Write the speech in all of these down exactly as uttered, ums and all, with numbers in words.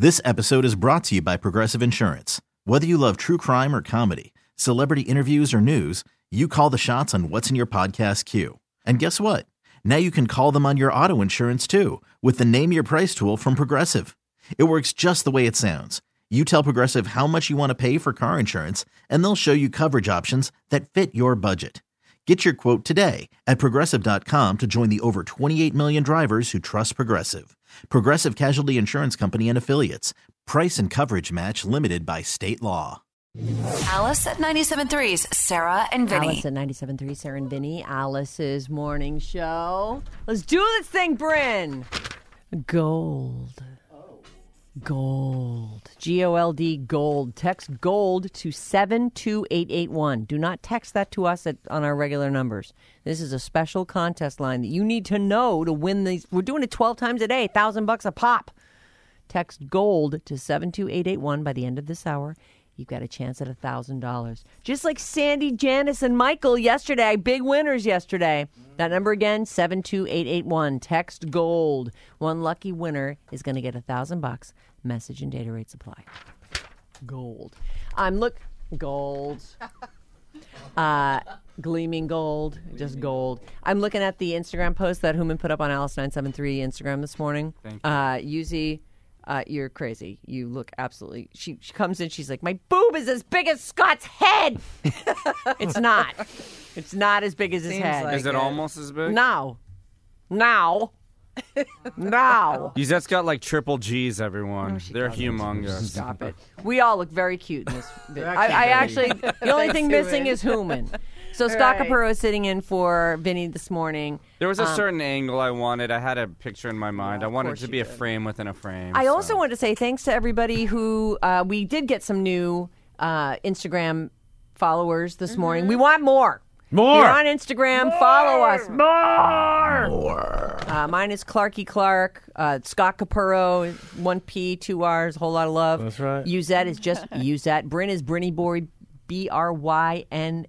This episode is brought to you by Progressive Insurance. Whether you love true crime or comedy, celebrity interviews or news, you call the shots on what's in your podcast queue. And guess what? Now you can call them on your auto insurance too with the Name Your Price tool from Progressive. It works just the way it sounds. You tell Progressive how much you want to pay for car insurance, and they'll show you coverage options that fit your budget. Get your quote today at Progressive dot com to join the over twenty-eight million drivers who trust Progressive. Progressive Casualty Insurance Company and Affiliates. Price and coverage match limited by state law. Alice at ninety-seven point three's Sarah and Vinny. Alice at ninety-seven point three, Sarah and Vinny. Alice's morning show. Let's do this thing, Bryn. Gold. Gold. G O L D, gold. Text gold to seven two eight eight one. Do not text that to us at, on our regular numbers. This is a special contest line that you need to know to win these. We're doing it twelve times a day, one thousand bucks a pop. Text gold to seven two eight eight one by the end of this hour. You've got a chance at one thousand dollars. Just like Sandy, Janice, and Michael yesterday. Big winners yesterday. That number again, seven two eight eight one. Text GOLD. One lucky winner is going to get one thousand bucks. Message and data rates apply. Gold. I'm look gold. Uh, gleaming gold. Just gold. I'm looking at the Instagram post that Human put up on Alice nine seven three Instagram this morning. Thank you. Uh, Yuzi, uh, you're crazy. You look absolutely... She, she comes in, she's like, my boob is as big as Scott's head. It's not. It's not as big as his Seems head. like Is it, it. almost as big? Now. Now. Now. Yuzette's got like triple G's, everyone. No, she They're doesn't. humongous. Stop it. We all look very cute in this. I, I actually, the only thing missing is Human. So Scott Right. Capurro is sitting in for Vinny this morning. There was a Um, certain angle I wanted. I had a picture in my mind. Yeah, I of wanted course it to you be a did. frame within a frame. I so. also want to say thanks to everybody who uh, we did get some new uh, Instagram followers this morning. We want more. More. You're on Instagram. Follow us. More. More. Uh, mine is Clarky Clark. Uh, Scott Capurro. One P, two R's. A whole lot of love. That's right. Uzette is just Uzette. Bryn is Brinny Boy. B R Y N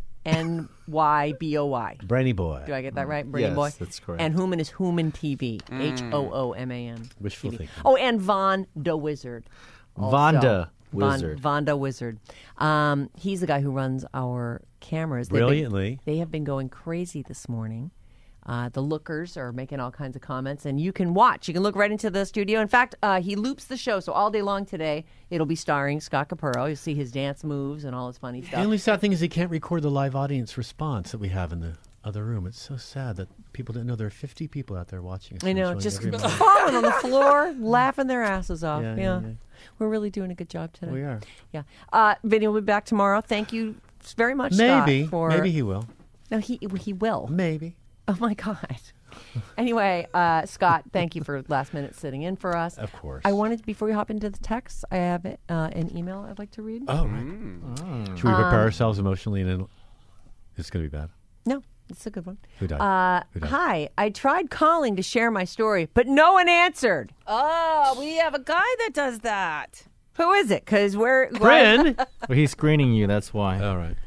N Y B O Y. Brainy boy. Do I get that right? Brinny Yes, Boy? that's correct. And Human is Human T V. H O O M A N. Wishful T V. thinking. Oh, and Von the Wizard. also. Vonda Von- Wizard. Vonda Wizard. Um, he's the guy who runs our cameras. They've been- Brilliantly. they have been going crazy this morning. Uh, the lookers are making all kinds of comments, and you can watch. You can look right into the studio. In fact, uh, he loops the show, so all day long today, it'll be starring Scott Capurro. You'll see his dance moves and all his funny The stuff. only sad thing is he can't record the live audience response that we have in the other room. It's so sad that people didn't know there are fifty people out there watching us. I know, enjoying just every moment. falling on the floor, laughing their asses off. Yeah, Yeah, yeah, yeah. We're really doing a good job today. We are. Yeah. Uh, Vinny will be back tomorrow. Thank you very much, Maybe. Scott, for... Maybe he will. No, he he will. Maybe. Oh, my God. Anyway, uh, Scott, thank you for last minute sitting in for us. Of course. I wanted, before we hop into the text, I have uh, an email I'd like to read. Oh, right. Mm. Should we prepare Um, ourselves emotionally and then it's going to be bad? No, it's a good one. Who died? Uh, Who died? hi, I tried calling to share my story, but no one answered. Oh, we have a guy that does that. Who is it? Because we're... Bryn! Well, he's screening you, that's why. All right.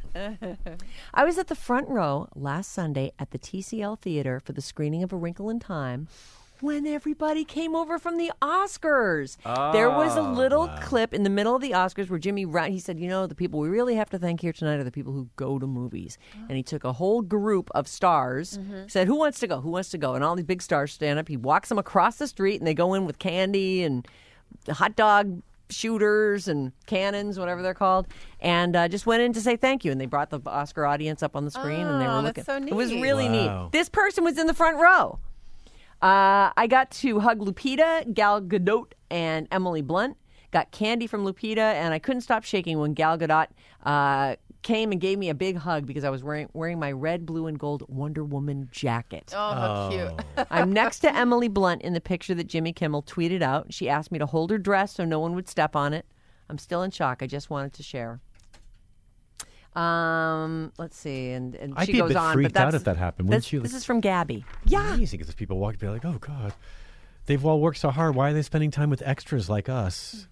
I was at the front row last Sunday at the T C L Theater for the screening of A Wrinkle in Time when everybody came over from the Oscars. There was a little clip in the middle of the Oscars where Jimmy Brown, he said, you know, the people we really have to thank here tonight are the people who go to movies. And he took a whole group of stars, said, who wants to go? Who wants to go? And all these big stars stand up. He walks them across the street and they go in with candy and hot dog shooters and cannons, whatever they're called, and uh, just went in to say thank you. And they brought the Oscar audience up on the screen, and they were Oh, looking. that's so It was neat. really Wow. neat. This person was in the front row. Uh, I got to hug Lupita, Gal Gadot, and Emily Blunt. Got candy from Lupita, and I couldn't stop shaking when Gal Gadot uh, came and gave me a big hug because I was wearing wearing my red, blue, and gold Wonder Woman jacket. Oh, how cute. I'm next to Emily Blunt in the picture that Jimmy Kimmel tweeted out. She asked me to hold her dress so no one would step on it. I'm still in shock. I just wanted to share. Um, let's see, and, and I'd she be a goes bit on. freaked but that's, out if that happened, that's- wouldn't you? This is from Gabby. Yeah. Amazing because people walk and be like, oh, God. They've all worked so hard. Why are they spending time with extras like us?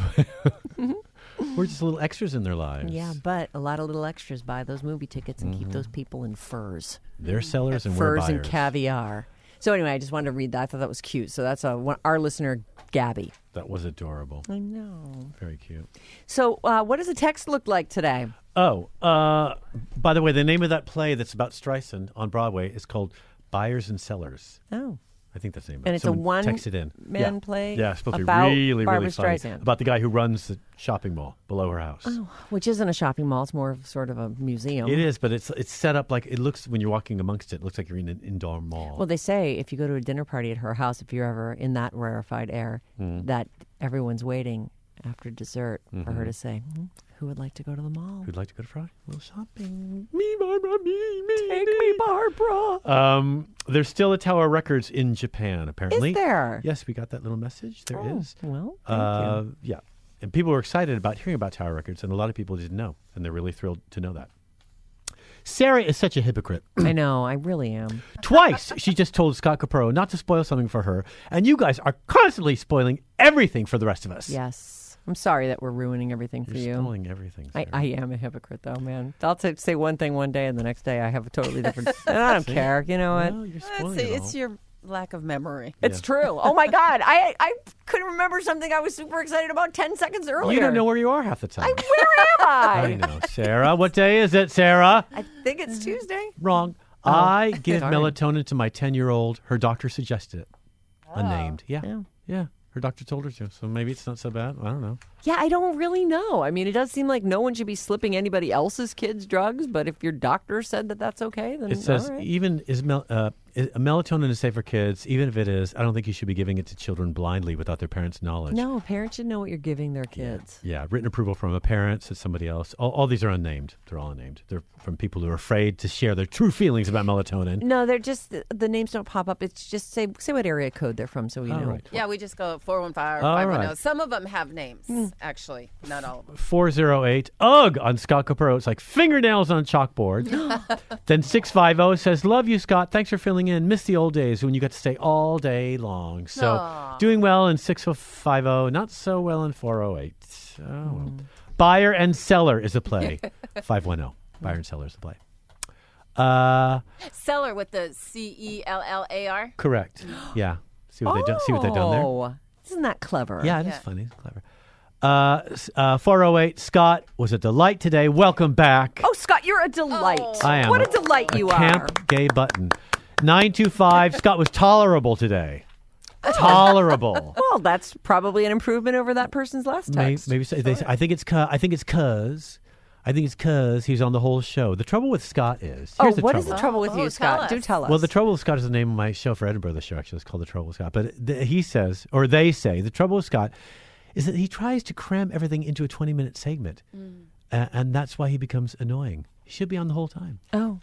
We're just little extras in their lives. Yeah, but a lot of little extras buy those movie tickets and keep those people in furs. They're sellers and we're Furs buyers. and caviar. So anyway, I just wanted to read that. I thought that was cute. So that's a, one, our listener, Gabby. That was adorable. I know. Very cute. So, uh, what does the text look like today? Oh, uh, by the way, the name of that play that's about Streisand on Broadway is called Buyers and Sellers. Oh. I think that's the name of And it. it's a Someone one texted in. man yeah. play Yeah, it's supposed about to be really, Barbra really funny. Streisand. About the guy who runs the shopping mall below her house. Oh, which isn't a shopping mall. It's more of sort of a museum. It is, but it's it's set up like it looks when you're walking amongst it. It looks like you're in an indoor mall. Well, they say if you go to a dinner party at her house, if you're ever in that rarefied air, Mm. that everyone's waiting after dessert for Mm-hmm. her to say, "Hmm, who would like to go to the mall? Who'd like to go to Friday? A little shopping. Me, Barbara, me, me. Take me, Barbara. Um, there's still a Tower Records in Japan, apparently. Is there? Yes, we got that little message. There is. Oh, well, thank Uh, you. yeah. And people were excited about hearing about Tower Records, and a lot of people didn't know, and they're really thrilled to know that. Sarah is such a hypocrite. I know, I really am. Twice she just told Scott Capurro not to spoil something for her, and you guys are constantly spoiling everything for the rest of us. Yes. I'm sorry that we're ruining everything for You're you. spoiling everything. I, Sarah. I am a hypocrite, though, man. I'll t- say one thing one day, and the next day I have a totally different. And I don't care. You know what? Well, you're Let's spoiling see, it it's all. your lack of memory. It's true. Oh my God, I I couldn't remember something I was super excited about ten seconds earlier. You don't know where you are half the time. I, where am I? I know. Sarah, what day is it, Sarah? I think it's Tuesday. Wrong. I give Sorry. melatonin to my ten-year-old. Her doctor suggested it. Unnamed. Yeah. Yeah. Yeah. Her doctor told her to, so maybe it's not so bad. I don't know. Yeah, I don't really know. I mean, it does seem like no one should be slipping anybody else's kids drugs, but if your doctor said that that's okay, then It says all right. even is mel- uh, is- melatonin is safe for kids. Even if it is, I don't think you should be giving it to children blindly without their parents' knowledge. No, parents should know what you're giving their kids. Yeah, written approval from a parent, says somebody else. All, all these are unnamed. They're all unnamed. They're from people who are afraid to share their true feelings about melatonin. No, they're just the, the names don't pop up. It's just say say what area code they're from, so we All know. right. Yeah, we just go four one five or All five one zero. right. Some of them have names, actually. Not all of them. four oh eight, ugh, on Scott Capurro. It's like fingernails on a chalkboard. Then six fifty says, love you, Scott. Thanks for filling in. Miss the old days when you got to stay all day long. So Aw. doing well in six fifty, not so well in four oh eight. Oh, well. Buyer and Seller is a play. five one zero. Buyer and Seller is a play. Uh, Seller with the C E L L A R. correct. Yeah. See what they done. See what they've done there. Oh, isn't that clever? Yeah, it is Yeah. funny. It's clever. Uh, s- uh, four oh eight, Scott was a delight today. Welcome back. Oh, Scott, you're a delight. Oh. I am. What a- a delight you a are. Camp gay button. nine two five, Scott was tolerable today. Tolerable. Well, that's probably an improvement over that person's last maybe, text. maybe say, they, say- I think it's cause, I think it's cause I think it's cause he's on the whole show. The trouble with Scott is Oh, here's the what trouble. is the trouble with Oh, you, tell Scott? Do us. tell us. Well, the trouble with Scott is the name of my show for Edinburgh. The show actually is called The Trouble with Scott. But th- he says, or they say, the trouble with Scott is that he tries to cram everything into a twenty-minute segment, uh, and that's why he becomes annoying. He should be on the whole time. Oh.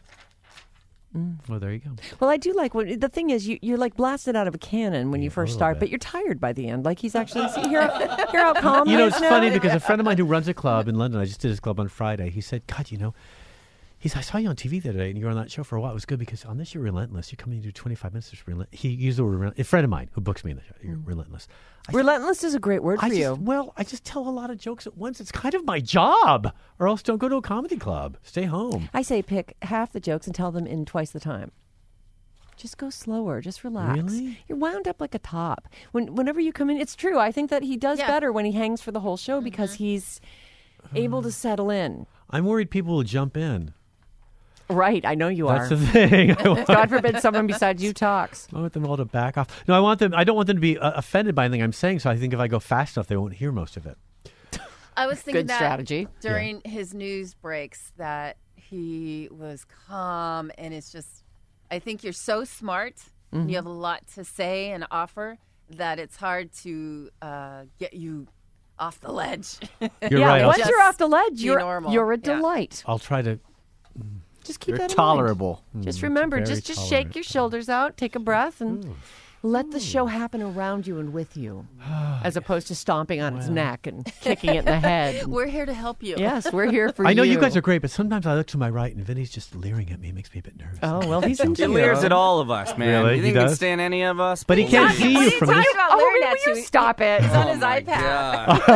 Well, there you go. Well, I do like what the thing is. You, you're like blasted out of a cannon when Yeah, you a first little start, bit. but you're tired by the end. Like he's actually see, hear, hear how calm. You he know, is it's now? funny because a friend of mine who runs a club in London, I just did his club on Friday. He said, God, you know, he's, I saw you on T V the other day and you were on that show for a while. It was good because on this you're relentless. You come in and do twenty-five minutes. Of relent- he used the word relentless. A friend of mine who books me in the show. You're relentless. I said, Relentless is a great word for I just, you. well, I just tell a lot of jokes at once. It's kind of my job. Or else don't go to a comedy club. Stay home. I say pick half the jokes and tell them in twice the time. Just go slower. Just relax. Really? You're wound up like a top. When whenever you come in, it's true. I think that he does Yeah. better when he hangs for the whole show because he's able to settle in. I'm worried people will jump in. Right. I know you That's are. the thing. I want, God forbid someone besides you talks. I want them all to back off. No, I want them. I don't want them to be uh, offended by anything I'm saying. So I think if I go fast enough, they won't hear most of it. I was thinking Good that strategy. during his news breaks that he was calm, and it's just, I think you're so smart. Mm-hmm. You have a lot to say and offer that it's hard to uh, get you off the ledge. You're yeah, right. once Just you're off the ledge, be you're normal. you're a Yeah. delight. I'll try to. Just keep You're that in mind. tolerable. Just remember, very just just tolerant. shake your shoulders out, take a breath, and let the show happen around you and with you, as opposed to stomping on its neck and kicking it in the head. We're here to help you. Yes, we're here for you. I know you guys are great, but sometimes I look to my right and Vinny's just leering at me. It makes me a bit nervous. Oh well, he's into He you. leers at all of us, man. Really? You He think he can does? stand any of us? But he can't What see are you you from talking this. about Oh, leering will at you you? stop it? He's on Oh his my iPad. God.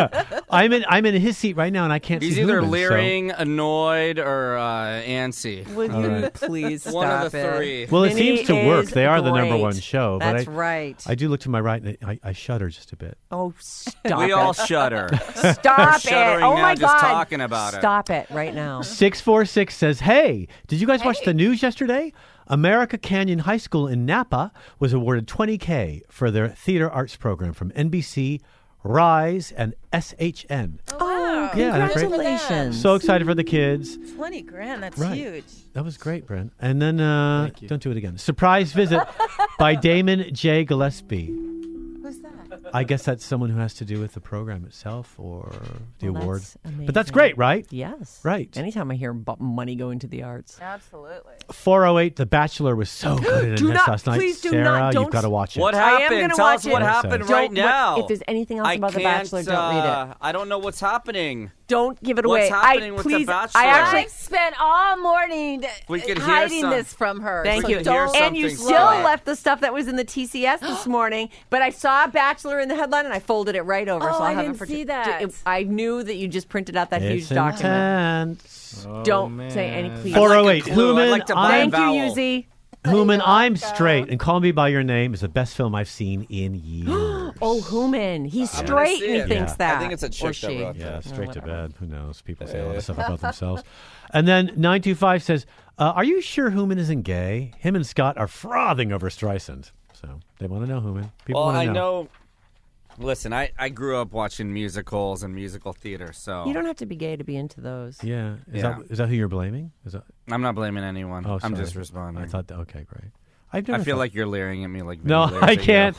I'm in. I'm in his seat right now, and I can't He's see. either Hooman, so- leering, annoyed, or uh, antsy. Would All you right. please stop One of the it? three. Well, it Vinny seems to work. is They are the number great. one show. That's but I, right. I do look to my right, and I, I shudder just a bit. Oh, stop we it. all shudder. Stop it. shuddering Oh, now my just God. talking about it. Stop it right now. Six four six says, "Hey, did you guys watch the news yesterday? America Canyon High School in Napa was awarded twenty K for their theater arts program from N B C, Rise, and S H N. Oh, Yeah, that's great. congratulations. So excited for the kids. twenty grand, that's Right. huge. That was great, Brent. And then, uh, Thank you. don't do it again. Surprise visit by Damon J. Gillespie. Who's that? I guess that's someone who has to do with the program itself or the Well, award. that's But that's amazing. great, right? Yes. Right. Anytime I hear about money going to the arts. Absolutely. four oh eight, The Bachelor was so good Do in this not- last night. please do Sarah, not- you've don't- got to watch it. What I am happened? gonna Tell watch us it. what Don't happened say. right Don't- what- now. if there's anything else I about The can't, Bachelor, don't read it. uh, I don't know what's happening. Don't give it What's away. happening I with The please. Bachelor? I actually. I've spent all morning We could hear hiding some- this from her. Thank so you. Don't And you something still slow. left the stuff that was in the T C S this morning, but I saw Bachelor in the headline and I folded it right over. Oh, so I'll I have didn't it for see t- that. it- I knew that you just printed out that It's huge document. intense. Oh, Don't man. say any, please. four oh I'd eight, like a clue. I'd Human, like to buy a I'm, Thank you, vowel. Yuzi. Human, I'm Straight, and Call Me By Your Name is the best film I've seen in years. Oh, Human. He's I'm gonna straight see and he it. thinks Yeah. that. I think it's a Or chick that she. wrote Yeah, that. straight to whatever. bed. Who knows? People say a lot of stuff about themselves. And then nine two five says, uh, are you sure Human isn't gay? Him and Scott are frothing over Streisand. So they want to know, Human. People Well, want I to know. Listen, I, I grew up watching musicals and musical theater, so You don't have to be gay to be into those. Yeah. Is, Yeah. That, is that who you're blaming? Is that, I'm not blaming anyone. oh, I'm sorry. just responding. I thought, that, okay, great. I've I never feel thought- like you're leering at me like No, Vinny leers I at you. can't.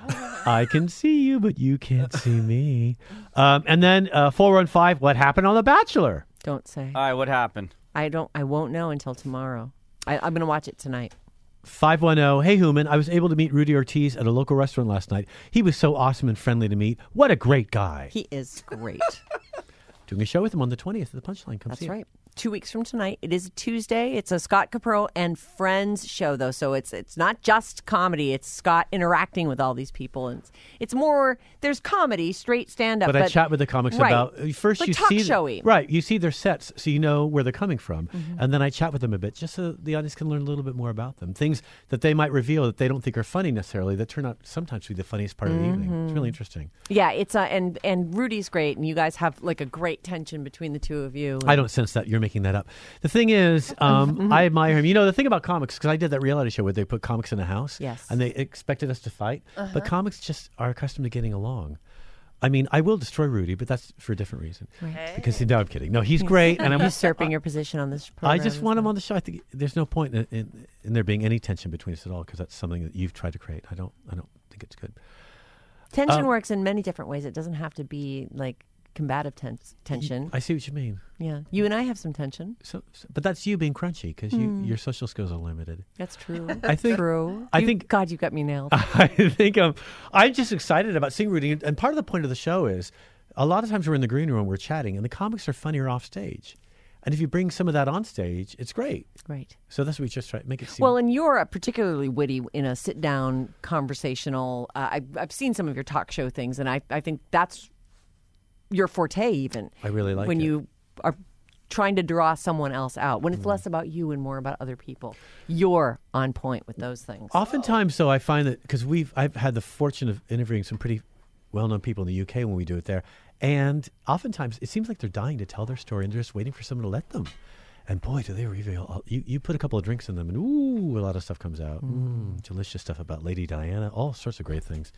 I can see you, but you can't see me. Um, and then uh, four one five, what happened on The Bachelor? Don't say. All right, what happened? I don't. I won't know until tomorrow. I, I'm going to watch it tonight. five one zero, hey, Human, I was able to meet Rudy Ortiz at a local restaurant last night. He was so awesome and friendly to meet. What a great guy. He is great. Doing a show with him on the twentieth at the Punchline. Come That's see it. right. Two weeks from tonight. It is a Tuesday. It's a Scott Capro and Friends show, though. So it's it's not just comedy. It's Scott interacting with all these people, and it's, it's more. There's comedy, straight stand up. But, I chat with the comics right. about uh, first Like you talk see showy. right you see their sets so you know where they're coming from, Mm-hmm. and then I chat with them a bit just so the audience can learn a little bit more about them, things that they might reveal that they don't think are funny necessarily that turn out sometimes to be the funniest part of the evening. It's really interesting. Yeah, it's uh, and and Rudy's great, and you guys have like a great tension between the two of you. I don't sense that. You're making that up. The thing is, um, I admire him. You know, the thing about comics, because I did that reality show where they put comics in a house. Yes. And they expected us to fight. But comics just are accustomed to getting along. I mean, I will destroy Rudy, but that's for a different reason. Right. Because, no, I'm kidding. No, he's great. And I'm usurping your position on this program. I just want him on the show. I think there's no point in, in, in there being any tension between us at all because that's something that you've tried to create. I don't I don't think it's good. Tension Um, works in many different ways. It doesn't have to be like combative tens- tension. I see what you mean. Yeah, you and I have some tension. So, so- but that's you being crunchy because you, your social skills are limited. That's true. I think- true. I You- think- God, you got me nailed. I think I'm, I'm just excited about seeing Rudy. And part of the point of the show is a lot of times we're in the green room, we're chatting, and the comics are funnier off stage. And if you bring some of that on stage, it's great. Right. So that's what we just try to make it seem. Well, and you're uh, particularly witty in a sit-down conversational. Uh, I, I've seen some of your talk show things, and I, I think that's your forte. Even I really like when it. you are trying to draw someone else out. When it's Mm. less about you and more about other people, you're on point with those things. Oftentimes, though, I find that because we've I've had the fortune of interviewing some pretty well-known people in the U K when we do it there, and oftentimes it seems like they're dying to tell their story and they're just waiting for someone to let them. And boy, do they reveal! You you put a couple of drinks in them, and ooh, a lot of stuff comes out. Mm, delicious stuff about Lady Diana, all sorts of great things.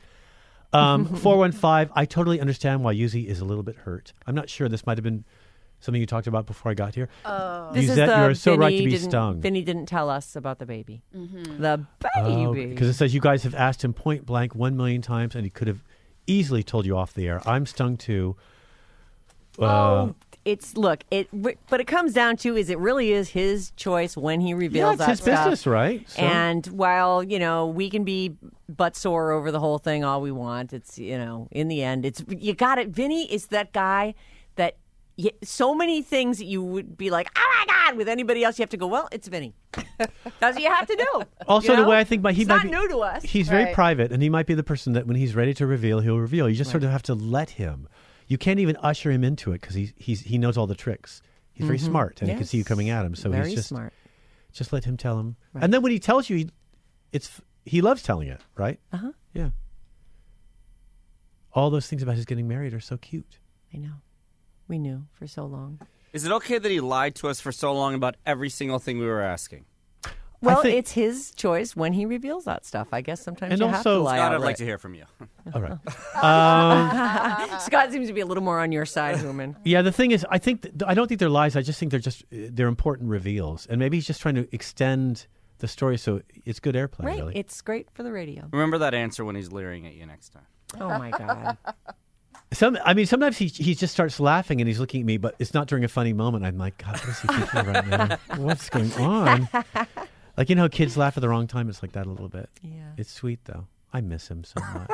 Um, four one five. I totally understand why Yuzi is a little bit hurt. I'm not sure. This might have been something you talked about before I got here. Oh. This is Yuzette, the you're so right to Vinny be didn't- stung. Vinny didn't tell us about the baby. Mm-hmm. The baby. Because it says you guys have asked him point blank one million times, and he could have easily told you off the air. I'm stung too. Uh, Oh, it's look. It, but it comes down to is it really is his choice when he yeah, reveals it's that his stuff. business, right? So- And while you know we can be butt sore over the whole thing all we want, it's you know in the end it's you got it. Vinny is that guy that you, so many things that you would be like, oh my god, with anybody else you have to go. Well, it's Vinny. That's what you have to do. Also, you the know? way I think about he it's might not be, new to us. He's very Right. private, and he might be the person that when he's ready to reveal, he'll reveal. You just sort of have to let him. you can't even usher him into it because he's he's he knows all the tricks. He's very smart, and he can see you Yes. coming at him. So Very he's just smart. just let him tell him. Right. And then when he tells you, he, it's he loves telling it, right? Uh huh. Yeah. All those things about his getting married are so cute. I know. We knew for so long. Is it okay that he lied to us for so long about every single thing we were asking? Well, think- it's his choice when he reveals that stuff. I guess sometimes And you have also- to lie Scott, out I'd like loud. to hear from you. All right. um, Scott seems to be a little more on your side, Human. yeah, the thing is, I think th- I don't think they're lies. I just think they're just uh, they're important reveals, and maybe he's just trying to extend the story so it's good airplay. Right. Really. It's great for the radio. Remember that answer when he's leering at you next time. Oh, my God. Some, I mean, sometimes he he just starts laughing and he's looking at me, but it's not during a funny moment. I'm like, God, what is he thinking right now? What's going on? Like, you know, kids laugh at the wrong time. It's like that a little bit. Yeah. It's sweet though. I miss him so much.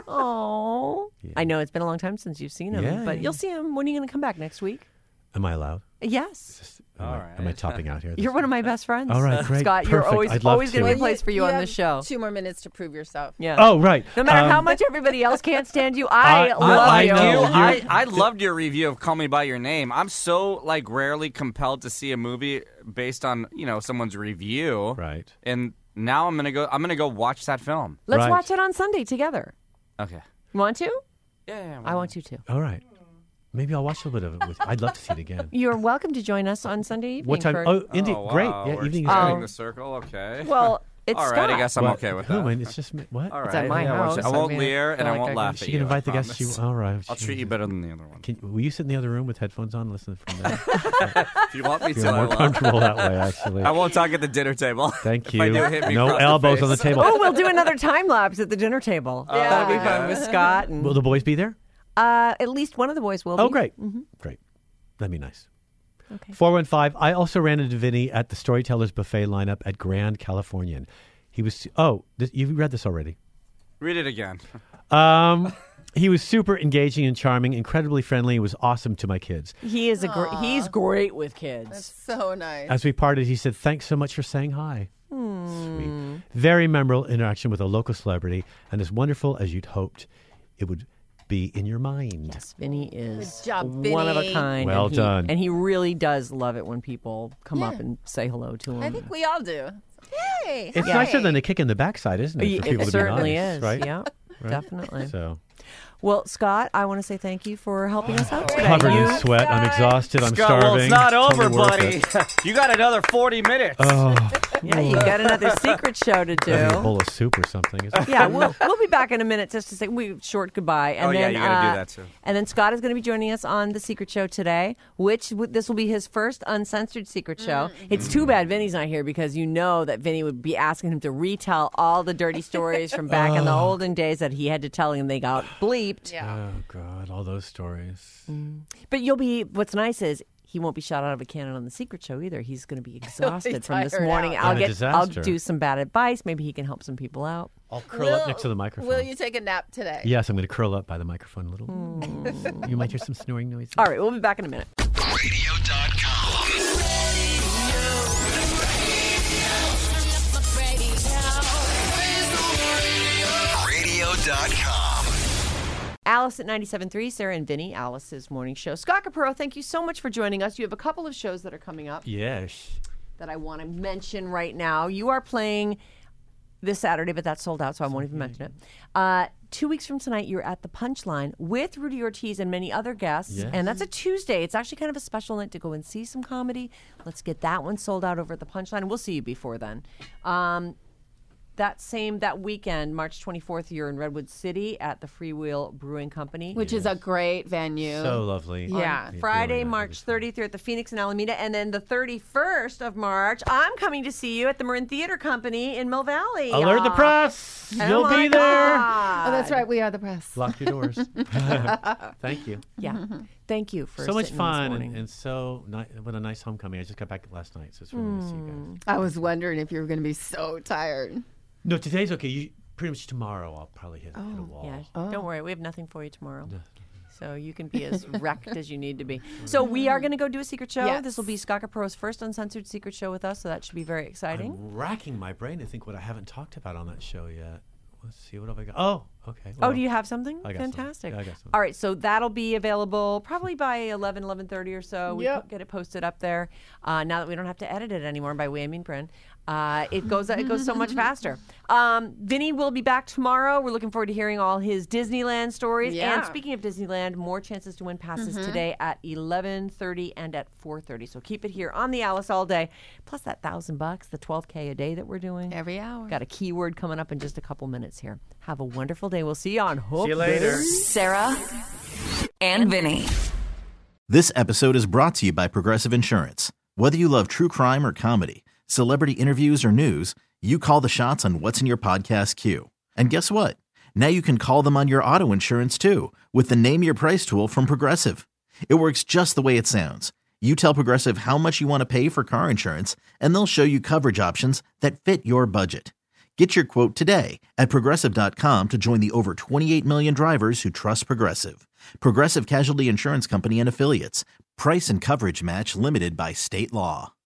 Oh. Yeah. I know it's been a long time since you've seen him, Yeah, but yeah. you'll see him. When are you going to come back next week? Am I allowed? Yes. Am, All I, right. am I topping out here? You're one of my best friends. All right, great, Scott, you're perfect. always I'd love always going to to. be a place for you, on have the show. Two more minutes to prove yourself. Yeah. Oh, right. No matter Um, how much everybody else can't stand you, I I- love I you. know. You, You're- I, I loved your review of Call Me By Your Name. I'm so like rarely compelled to see a movie based on, you know, someone's review. Right. And now I'm gonna go I'm gonna go watch that film. Let's Right. watch it on Sunday together. Okay. You want to? Yeah, yeah. I want you to. All right. Maybe I'll watch a little bit of it with you. I'd love to see it again. You're welcome to join us on Sunday evening. What time? for- Oh, Indy, Oh, wow. great. Yeah, We're evening is expanding great. the circle. Okay. well, it's all right. Scott. I guess I'm What? okay with Who, that. man? It's just me. What? All It's right. at my yeah, I won't- house. I I won't mean, leer I and feel I like won't I laugh can- at She you. can I invite the guests. She, promise. all right. I'll She- treat you better than the other one. Can, will you sit in the other room with headphones on and listen from there? If you want me to, Feel I more will. comfortable that way, actually. I won't talk at the dinner table. Thank If you. I do, hit me No across the elbows on the face. table. Oh, we'll do another time lapse at the dinner table. Yeah. That'll be fun with Scott. And, Will the boys be there? uh, at least one of the boys will be. Oh, great. Great. That'd be nice. Okay. four one five. I also ran into Vinny at the Storytellers Buffet lineup at Grand Californian. He was, oh, this, you read this already. Read it again. Um, he was super engaging and charming, incredibly friendly. He was awesome to my kids. He is a great. He's great with kids. That's so nice. As we parted, he said, "Thanks so much for saying hi." Sweet. Very memorable interaction with a local celebrity, and as wonderful as you'd hoped it would be in your mind. Yes, Vinny is Good job, one of a Vinny. kind. Well and he, done. And he really does love it when people come up Yeah. and say hello to him. I think we all do. Hey, It's hi. nicer than a kick in the backside, isn't it? it, For people to certainly be nice, is. right? Yeah, definitely. So Well, Scott, I want to say thank you for helping us out today. covered You- in sweat. I'm exhausted. I'm Scott, starving. well, it's not over, Totally worth buddy. it. You got another forty minutes. Oh, Yeah, you got another secret show to maybe a do. bowl of soup or something. Is it? Yeah, we'll we'll be back in a minute just to say we short goodbye. And Oh, yeah, then, you gotta do uh, that, too. And then Scott is going to be joining us on the Secret Show today, which w- this will be his first uncensored Secret Show. It's too bad Vinny's not here because you know that Vinny would be asking him to retell all the dirty stories from back in the olden days that he had to tell him they got bleeped. Yeah. Oh God, all those stories. But you'll be. What's nice is. He won't be shot out of a cannon on the Secret Show either. He's going to be exhausted from this tired morning. out. I'll And a get. I'll disaster. do some bad advice. Maybe he can help some people out. I'll curl up next to the microphone. Will you take a nap today? Yes, I'm going to curl up by the microphone a little. You might hear some snoring noises. All right, we'll be back in a minute. radio dot com. radio dot com. Alice at ninety-seven point three, Sarah and Vinny, Alice's morning show. Scott Capurro, thank you so much for joining us. You have a couple of shows that are coming up Yes. that I want to mention right now. You are playing this Saturday, but that's sold out, so I won't even mention it. Uh, two weeks from tonight, you're at the Punchline with Rudy Ortiz and many other guests, Yes. and that's a Tuesday. It's actually kind of a special night to go and see some comedy. Let's get that one sold out over at the Punchline. We'll see you before then. Um, that same, that weekend, March twenty-fourth, you're in Redwood City at the Freewheel Brewing Company. Which is a great venue. So lovely. Yeah. Really Friday, nice. March thirtieth, you're at the Phoenix in Alameda. And then the thirty-first of March, I'm coming to see you at the Marin Theater Company in Mill Valley. Alert the Aw. press. Oh You'll my be there. God. Oh, that's right. We are the press. Lock your doors. Thank you. Yeah. Thank you for So much sitting this fun morning. and, and so ni- what a nice homecoming. I just got back last night, so it's really nice to see you Hmm. guys. I was wondering if you were going to be so tired. No, today's okay. You, pretty much tomorrow I'll probably hit, hit a wall. Yeah, Oh. don't worry. We have nothing for you tomorrow. So you can be as wrecked as you need to be. So we are going to go do a secret show. Yes. This will be Scott Capro's first uncensored secret show with us, so that should be very exciting. I'm racking my brain to think what I haven't talked about on that show yet. Let's see, what have I got? Oh, Okay. Oh, well, do you have something? I got something. Fantastic. Yeah, I got something. All right, so that'll be available probably by eleven, eleven thirty or so. We Yep. po- get it posted up there. Uh, now that we don't have to edit it anymore, by we I mean Bryn. Uh, it goes it goes so much faster. Um, Vinny will be back tomorrow. We're looking forward to hearing all his Disneyland stories. Yeah. And speaking of Disneyland, more chances to win passes today at eleven thirty and at four thirty. So keep it here on the Alice all day. Plus that thousand bucks, the twelve K a day that we're doing. Every hour. Got a keyword coming up in just a couple minutes here. Have a wonderful day. We'll see you on Hope. See you later. Sarah and Vinny. This episode is brought to you by Progressive Insurance. Whether you love true crime or comedy, celebrity interviews or news, you call the shots on what's in your podcast queue. And guess what? Now you can call them on your auto insurance too with the Name Your Price tool from Progressive. It works just the way it sounds. You tell Progressive how much you want to pay for car insurance, and they'll show you coverage options that fit your budget. Get your quote today at Progressive dot com to join the over twenty-eight million drivers who trust Progressive. Progressive Casualty Insurance Company and Affiliates. Price and coverage match limited by state law.